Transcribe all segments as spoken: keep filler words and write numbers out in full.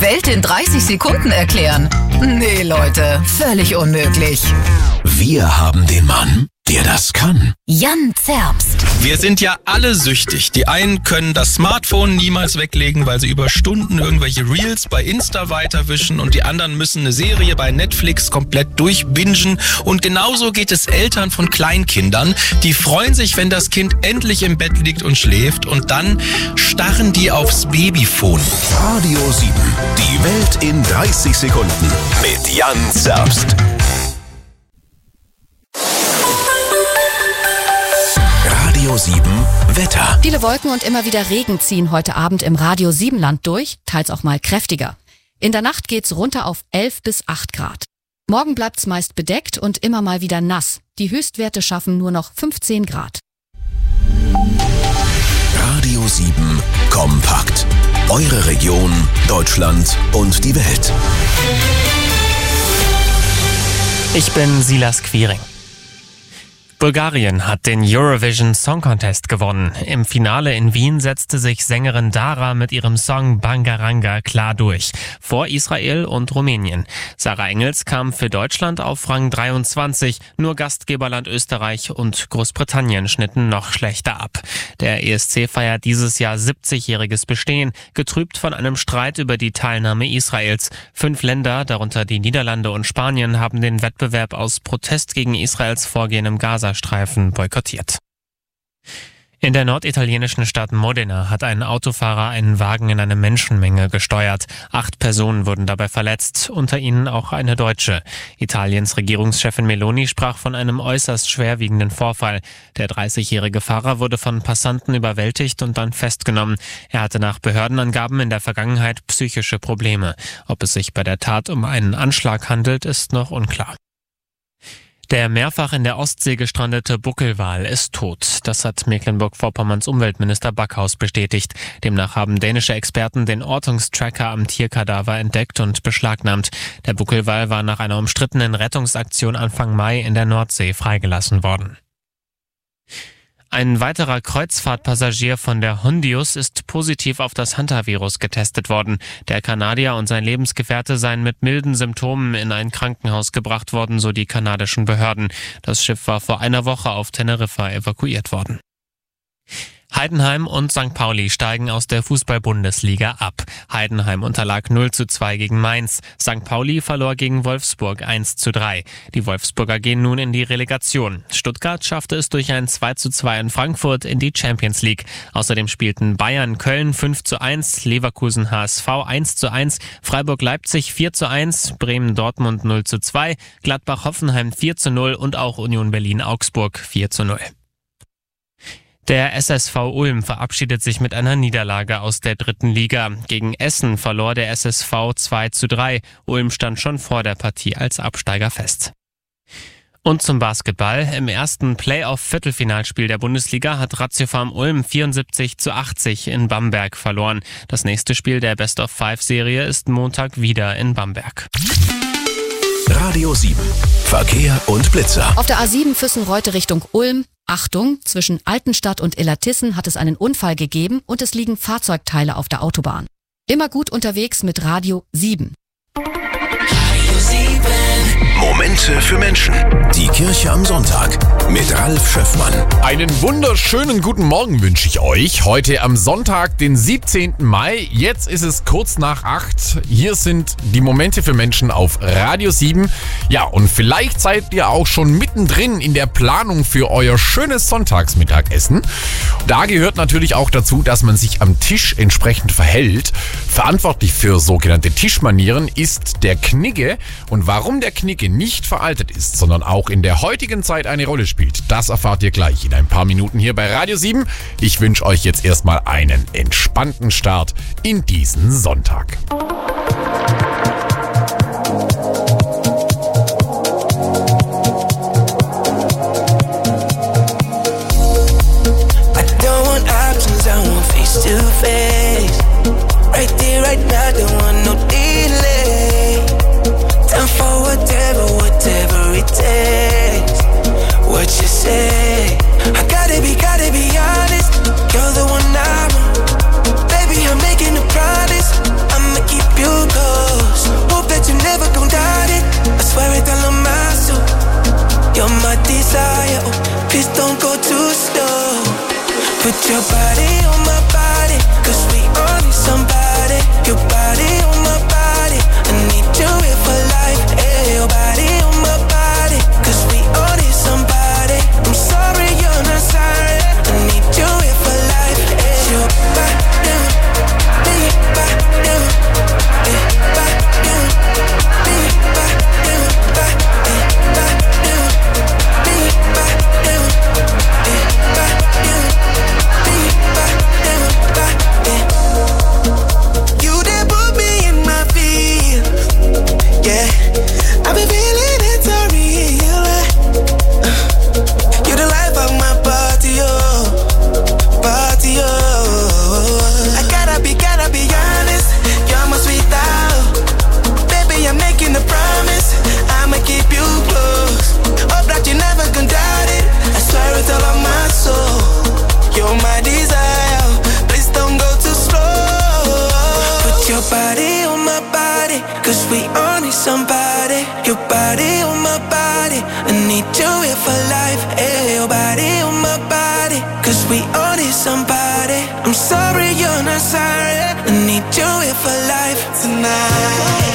Welt in dreißig Sekunden erklären? Nee, Leute, völlig unmöglich. Wir haben den Mann, der das kann. Jan Zerbst. Wir sind ja alle süchtig. Die einen können das Smartphone niemals weglegen, weil sie über Stunden irgendwelche Reels bei Insta weiterwischen, und die anderen müssen eine Serie bei Netflix komplett durchbingen. Und genauso geht es Eltern von Kleinkindern. Die freuen sich, wenn das Kind endlich im Bett liegt und schläft, und dann starren die aufs Babyphone. Radio sieben. Die Welt in dreißig Sekunden. Mit Jan Zerbst. Radio sieben Wetter. Viele Wolken und immer wieder Regen ziehen heute Abend im Radio sieben Land durch, teils auch mal kräftiger. In der Nacht geht's runter auf elf bis acht Grad. Morgen bleibt's meist bedeckt und immer mal wieder nass. Die Höchstwerte schaffen nur noch fünfzehn Grad. Radio sieben kompakt. Eure Region, Deutschland und die Welt. Ich bin Silas Quiring. Bulgarien hat den Eurovision Song Contest gewonnen. Im Finale in Wien setzte sich Sängerin Dara mit ihrem Song Bangaranga klar durch, vor Israel und Rumänien. Sarah Engels kam für Deutschland auf Rang dreiundzwanzig, nur Gastgeberland Österreich und Großbritannien schnitten noch schlechter ab. Der E S C feiert dieses Jahr siebzigjähriges Bestehen, getrübt von einem Streit über die Teilnahme Israels. Fünf Länder, darunter die Niederlande und Spanien, haben den Wettbewerb aus Protest gegen Israels Vorgehen im Gaza Streifen boykottiert. In der norditalienischen Stadt Modena hat ein Autofahrer einen Wagen in eine Menschenmenge gesteuert. Acht Personen wurden dabei verletzt, unter ihnen auch eine Deutsche. Italiens Regierungschefin Meloni sprach von einem äußerst schwerwiegenden Vorfall. Der dreißigjährige Fahrer wurde von Passanten überwältigt und dann festgenommen. Er hatte nach Behördenangaben in der Vergangenheit psychische Probleme. Ob es sich bei der Tat um einen Anschlag handelt, ist noch unklar. Der mehrfach in der Ostsee gestrandete Buckelwal ist tot. Das hat Mecklenburg-Vorpommerns Umweltminister Backhaus bestätigt. Demnach haben dänische Experten den Ortungstracker am Tierkadaver entdeckt und beschlagnahmt. Der Buckelwal war nach einer umstrittenen Rettungsaktion Anfang Mai in der Nordsee freigelassen worden. Ein weiterer Kreuzfahrtpassagier von der Hondius ist positiv auf das Hantavirus getestet worden. Der Kanadier und sein Lebensgefährte seien mit milden Symptomen in ein Krankenhaus gebracht worden, so die kanadischen Behörden. Das Schiff war vor einer Woche auf Teneriffa evakuiert worden. Heidenheim und Sankt Pauli steigen aus der Fußball-Bundesliga ab. Heidenheim unterlag null zu zwei gegen Mainz. Sankt Pauli verlor gegen Wolfsburg eins zu drei. Die Wolfsburger gehen nun in die Relegation. Stuttgart schaffte es durch ein zwei zu zwei in Frankfurt in die Champions League. Außerdem spielten Bayern Köln fünf zu eins, Leverkusen H S V eins zu eins, Freiburg Leipzig vier zu eins, Bremen Dortmund null zu zwei, Gladbach Hoffenheim vier zu null und auch Union Berlin Augsburg vier zu null. Der S S V Ulm verabschiedet sich mit einer Niederlage aus der dritten Liga. Gegen Essen verlor der S S V zwei zu drei. Ulm stand schon vor der Partie als Absteiger fest. Und zum Basketball. Im ersten Playoff-Viertelfinalspiel der Bundesliga hat Ratiofarm Ulm vierundsiebzig zu achtzig in Bamberg verloren. Das nächste Spiel der Best-of-Five-Serie ist Montag wieder in Bamberg. Radio sieben. Verkehr und Blitzer. Auf der A sieben Füssen-Reute Richtung Ulm. Achtung, zwischen Altenstadt und Illertissen hat es einen Unfall gegeben und es liegen Fahrzeugteile auf der Autobahn. Immer gut unterwegs mit Radio sieben. Momente für Menschen. Die Kirche am Sonntag mit Ralf Schöffmann. Einen wunderschönen guten Morgen wünsche ich euch. Heute am Sonntag, den siebzehnten Mai. Jetzt ist es kurz nach acht. Hier sind die Momente für Menschen auf Radio sieben. Ja, und vielleicht seid ihr auch schon mittendrin in der Planung für euer schönes Sonntagsmittagessen. Da gehört natürlich auch dazu, dass man sich am Tisch entsprechend verhält. Verantwortlich für sogenannte Tischmanieren ist der Knigge. Und warum der Knigge nicht veraltet ist, sondern auch in der heutigen Zeit eine Rolle spielt, das erfahrt ihr gleich in ein paar Minuten hier bei Radio sieben. Ich wünsche euch jetzt erstmal einen entspannten Start in diesen Sonntag. I don't want options, I want face to face. Right there, right now, don't want no delay. Time for whatever, whatever it takes. What you say? I gotta be, gotta be honest. You're the one I want. Baby, I'm making a promise. I'ma keep you close. please don't go too slow. Put your body on my body, cause we all need somebody. Your body on my body, I need you here for life. Hey, your body on my body, cause we all need somebody. I'm sorry you're not sorry, I need you here for life. Hey, your body, your body, your somebody, your body on my body, I need you here for life. Hey, your body on my body, cause we all need somebody. I'm sorry you're not sorry, I need you here for life tonight.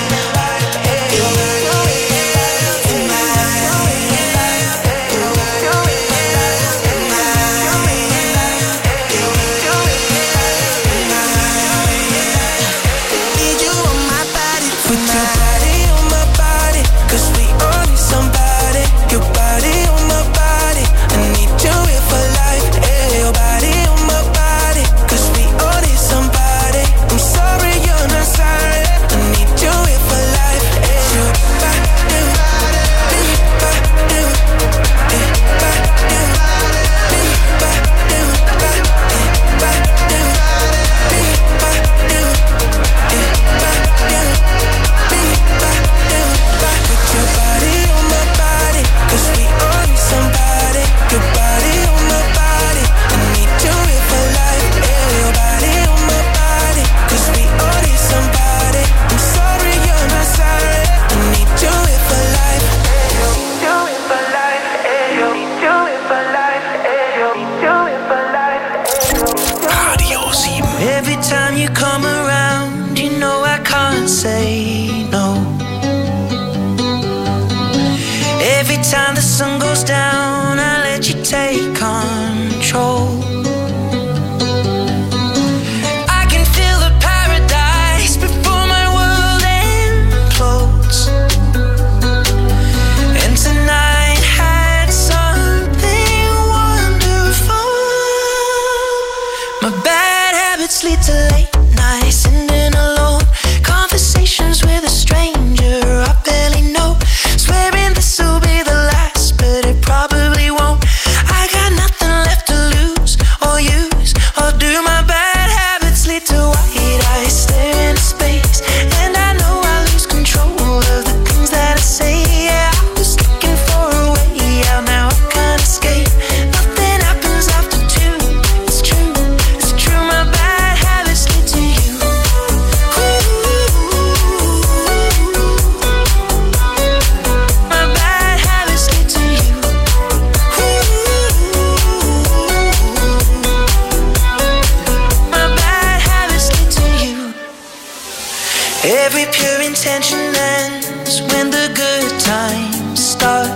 Every pure intention ends when the good times start.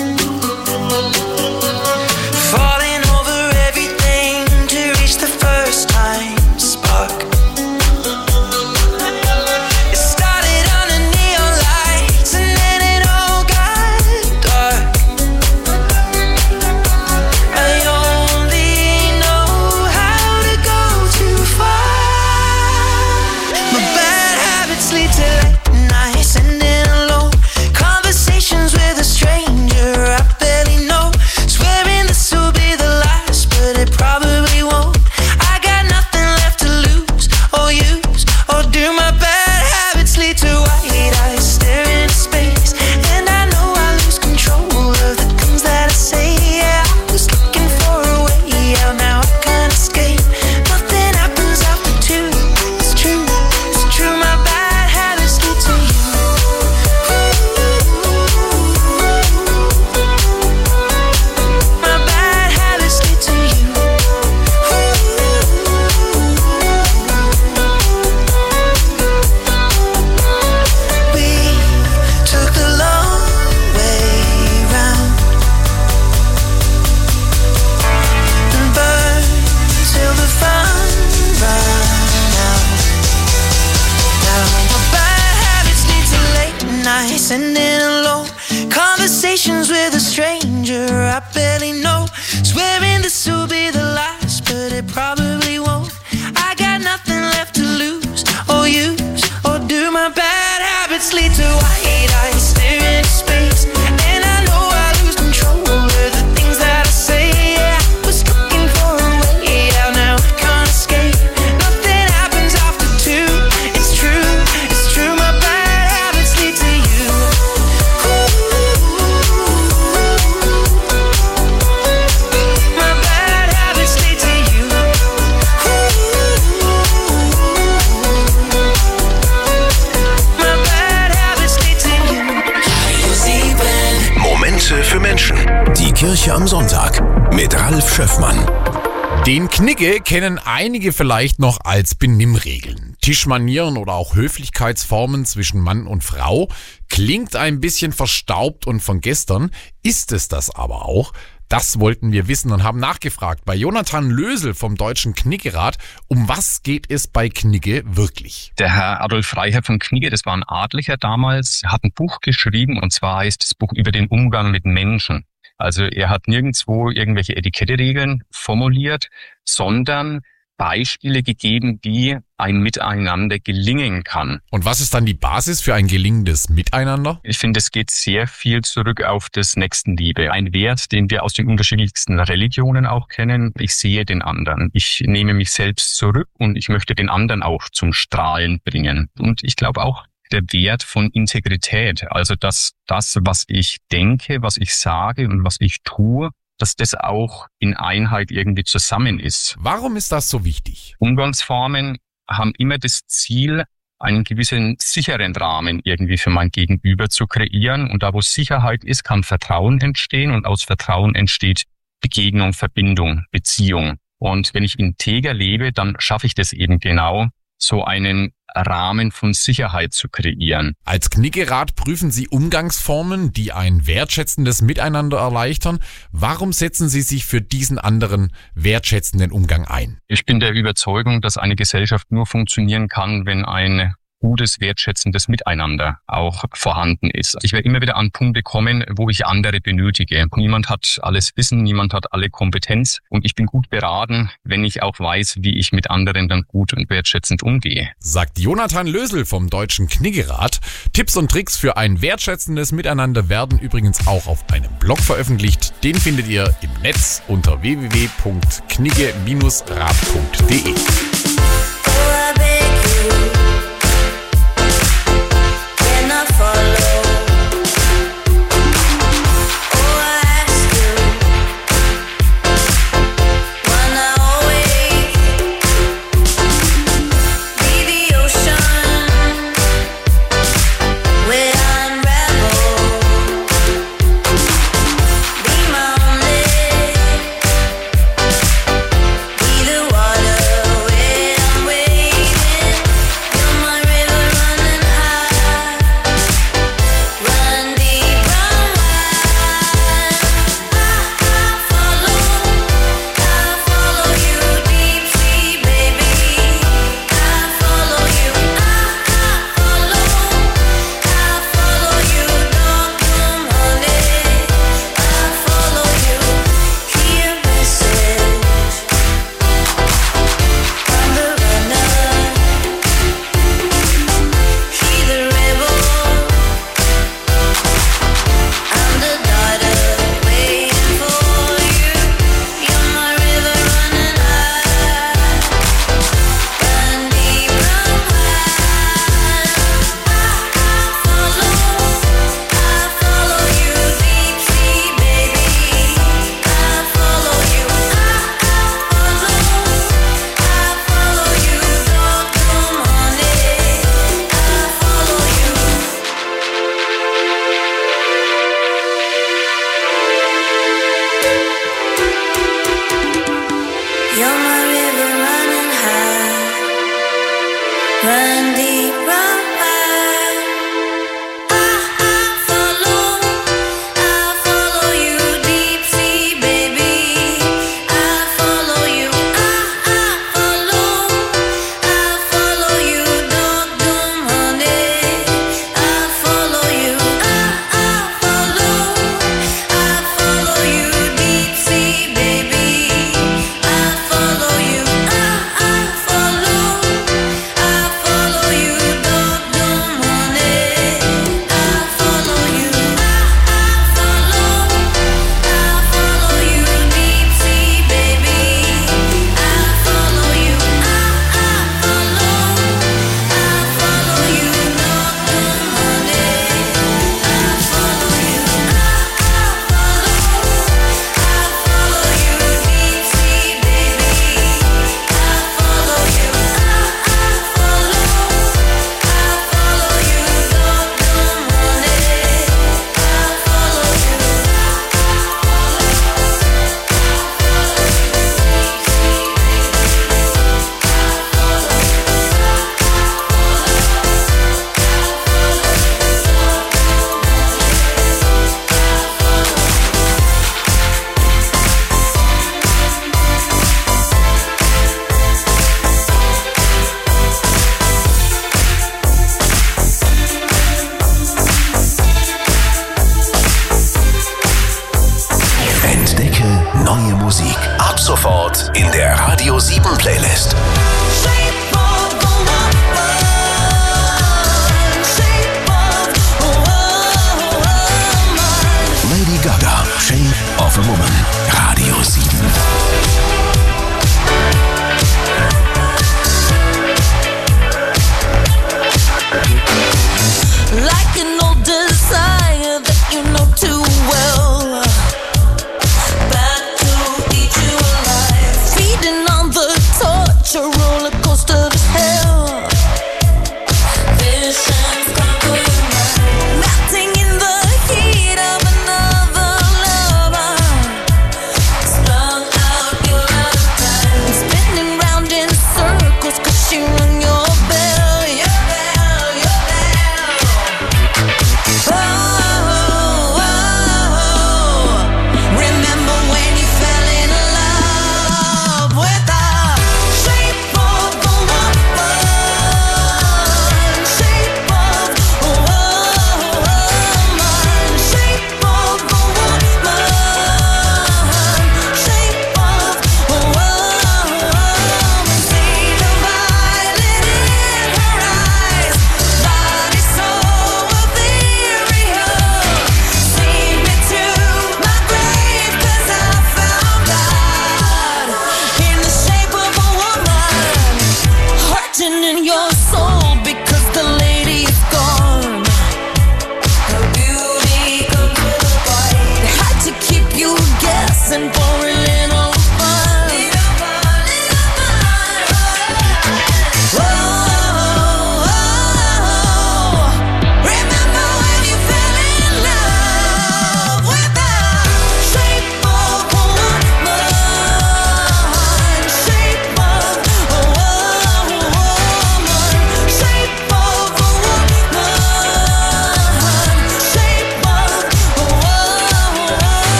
Falling over everything to reach the first time spark. It started under neon lights and then it all got dark. I only know how to go too far. My bad habits lead to late nights and in alone conversations Kirche am Sonntag mit Ralf Schöffmann. Den Knigge kennen einige vielleicht noch als Benimmregeln. Tischmanieren oder auch Höflichkeitsformen zwischen Mann und Frau. Klingt ein bisschen verstaubt und von gestern, ist es das aber auch. Das wollten wir wissen und haben nachgefragt bei Jonathan Lösel vom Deutschen Kniggerat. Um was geht es bei Knigge wirklich? Der Herr Adolf Freiherr von Knigge, das war ein Adliger damals, hat ein Buch geschrieben, und zwar heißt das Buch über den Umgang mit Menschen. Also er hat nirgendwo irgendwelche Etiketteregeln formuliert, sondern Beispiele gegeben, wie ein Miteinander gelingen kann. Und was ist dann die Basis für ein gelingendes Miteinander? Ich finde, es geht sehr viel zurück auf das Nächstenliebe. Ein Wert, den wir aus den unterschiedlichsten Religionen auch kennen. Ich sehe den anderen. Ich nehme mich selbst zurück und ich möchte den anderen auch zum Strahlen bringen. Und ich glaube auch, der Wert von Integrität, also dass das, was ich denke, was ich sage und was ich tue, dass das auch in Einheit irgendwie zusammen ist. Warum ist das so wichtig? Umgangsformen haben immer das Ziel, einen gewissen sicheren Rahmen irgendwie für mein Gegenüber zu kreieren. Und da, wo Sicherheit ist, kann Vertrauen entstehen, und aus Vertrauen entsteht Begegnung, Verbindung, Beziehung. Und wenn ich integer lebe, dann schaffe ich das eben genau, so einen Rahmen von Sicherheit zu kreieren. Als Kniggerat prüfen Sie Umgangsformen, die ein wertschätzendes Miteinander erleichtern. Warum setzen Sie sich für diesen anderen wertschätzenden Umgang ein? Ich bin der Überzeugung, dass eine Gesellschaft nur funktionieren kann, wenn ein gutes, wertschätzendes Miteinander auch vorhanden ist. Ich werde immer wieder an Punkte kommen, wo ich andere benötige. Niemand hat alles Wissen, niemand hat alle Kompetenz, und ich bin gut beraten, wenn ich auch weiß, wie ich mit anderen dann gut und wertschätzend umgehe. Sagt Jonathan Lösel vom Deutschen Kniggerat. Tipps und Tricks für ein wertschätzendes Miteinander werden übrigens auch auf einem Blog veröffentlicht. Den findet ihr im Netz unter w w w punkt knigge Bindestrich rat punkt de.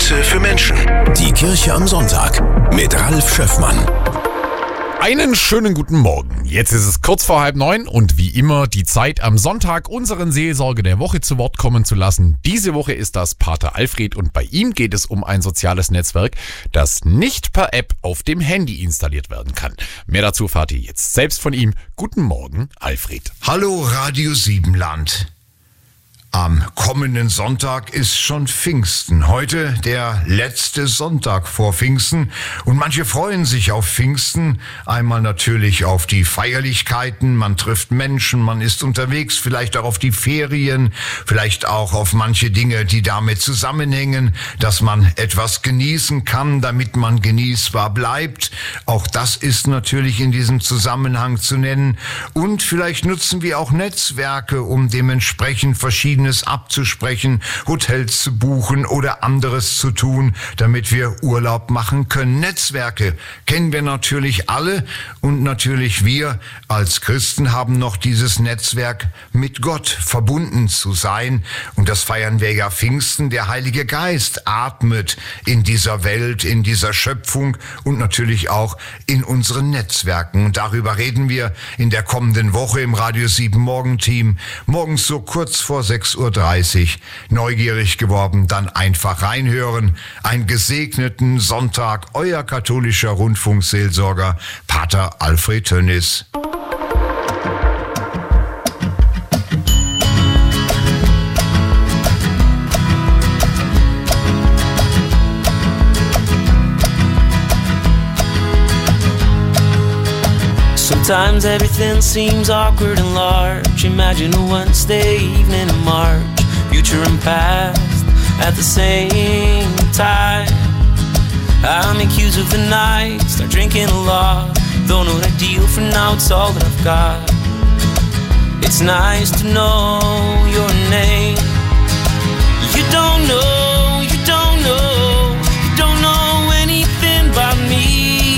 Impulse für Menschen. Die Kirche am Sonntag mit Ralf Schöffmann. Einen schönen guten Morgen. Jetzt ist es kurz vor halb neun und wie immer die Zeit am Sonntag unseren Seelsorger der Woche zu Wort kommen zu lassen. Diese Woche ist das Pater Alfred und bei ihm geht es um ein soziales Netzwerk, das nicht per App auf dem Handy installiert werden kann. Mehr dazu erfahrt ihr jetzt selbst von ihm. Guten Morgen, Alfred. Hallo Radio Siebenland. Am kommenden Sonntag ist schon Pfingsten. Heute der letzte Sonntag vor Pfingsten. Und manche freuen sich auf Pfingsten. Einmal natürlich auf die Feierlichkeiten. Man trifft Menschen, man ist unterwegs, vielleicht auch auf die Ferien, vielleicht auch auf manche Dinge, die damit zusammenhängen, dass man etwas genießen kann, damit man genießbar bleibt. Auch das ist natürlich in diesem Zusammenhang zu nennen. Und vielleicht nutzen wir auch Netzwerke, um dementsprechend verschiedene abzusprechen, Hotels zu buchen oder anderes zu tun, damit wir Urlaub machen können. Netzwerke kennen wir natürlich alle und natürlich wir als Christen haben noch dieses Netzwerk mit Gott verbunden zu sein und das feiern wir ja Pfingsten. Der Heilige Geist atmet in dieser Welt, in dieser Schöpfung und natürlich auch in unseren Netzwerken. Und darüber reden wir in der kommenden Woche im Radio sieben Morgenteam. Morgens so kurz vor sechs Uhr dreißig. Neugierig geworden, dann einfach reinhören. Einen gesegneten Sonntag, euer katholischer Rundfunkseelsorger Pater Alfred Tönnis. Sometimes everything seems awkward and large. Imagine a Wednesday evening in March, future and past at the same time. I make use of the night, start drinking a lot. Though not ideal for now, it's all that I've got. It's nice to know your name. You don't know, you don't know, you don't know anything about me.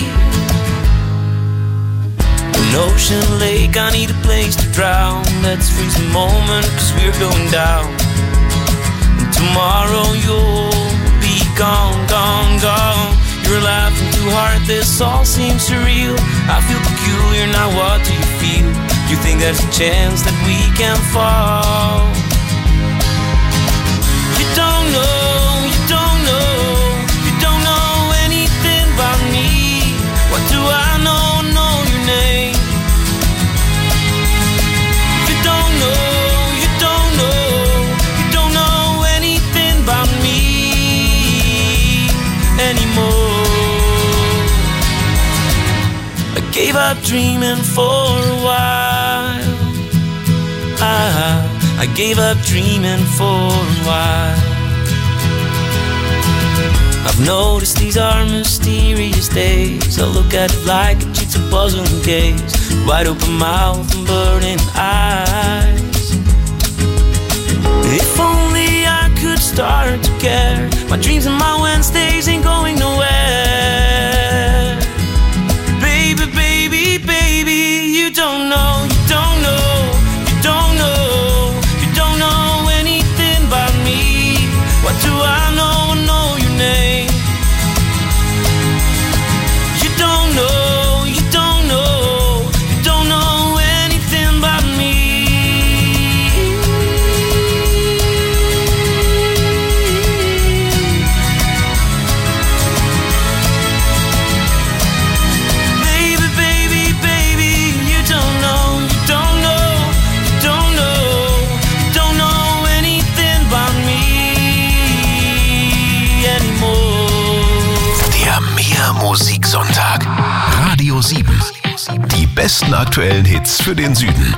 An ocean lake, I need a place to drown. Let's freeze the moment, cause we're going down. And tomorrow you'll be gone, gone, gone. You're laughing too hard, this all seems surreal. I feel peculiar, now what do you feel? You think there's a chance that we can fall? You don't know, you don't know, you don't know anything about me. What do I know, know your name? Gave up dreaming for a while. I, I gave up dreaming for a while. I've noticed these are mysterious days. I look at it like a jigsaw puzzle and gaze. Wide open mouth and burning eyes. If only I could start to care. My dreams and my Wednesdays ain't going nowhere. You don't know, you don't know, you don't know, you don't know anything about me. What do I know, I know your name. You don't know, you don't know, you don't know anything about me. Musiksonntag. Radio sieben. Die besten aktuellen Hits für den Süden.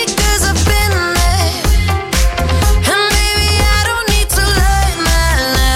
And baby, I don't need to learn my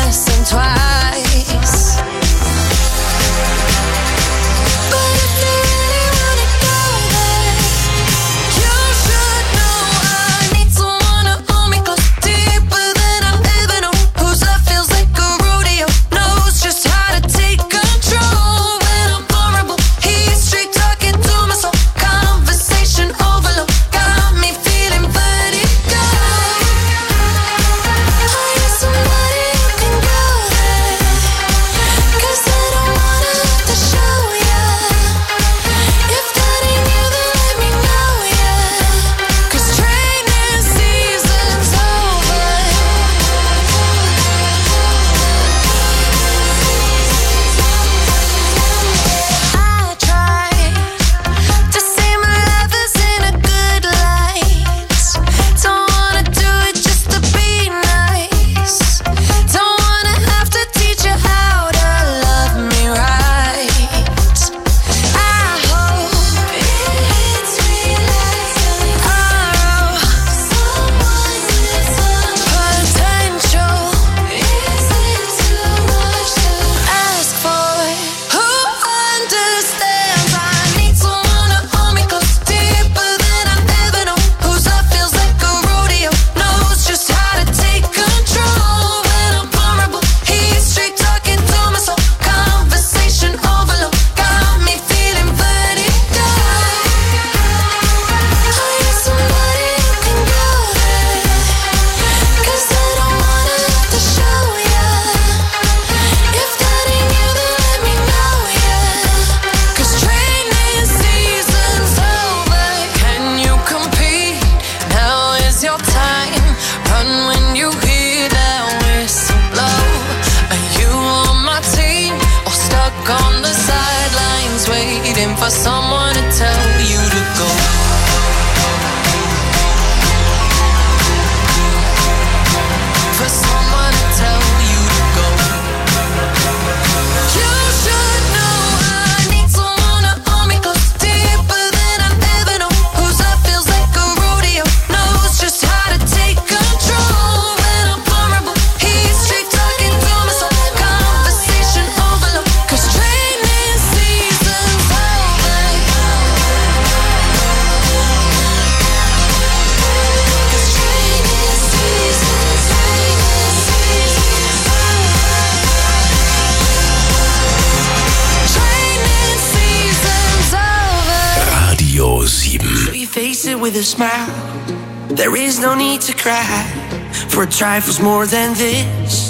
Radio sieben. So you face it with a smile. There is no need to cry for trifles more than this.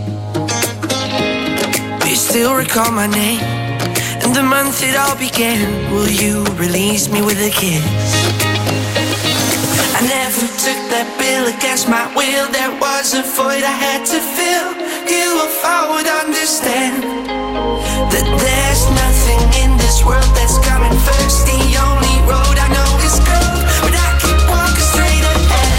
Do you still recall my name and the month it all began? Will you release me with a kiss? I never took that bill against my will. There was a void I had to fill. You, if I would understand that there's nothing in this world that's coming first. The only road I know is gold, but I keep walking straight ahead.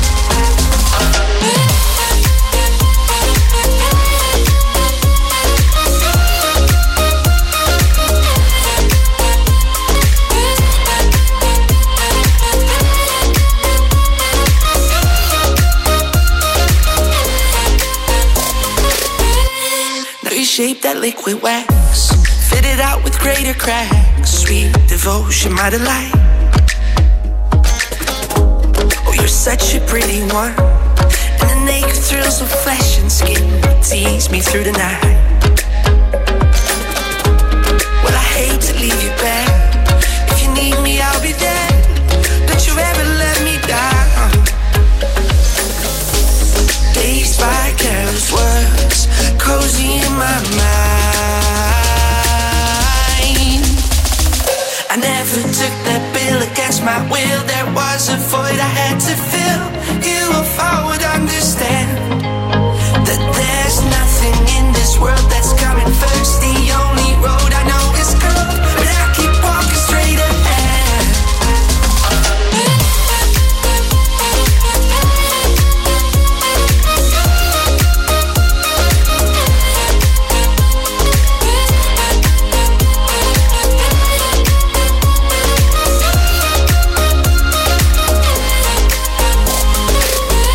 Shape that liquid wax, fit it out with greater cracks. Sweet devotion, my delight. Oh, you're such a pretty one, and the naked thrills of flesh and skin tease me through the night. Well, I hate to leave you back. If you need me, I'll be there. Don't you ever let me down. Dazed by careless words, cozy in my mind. I never took that bill against my will. There was a void I had to fill. You, if I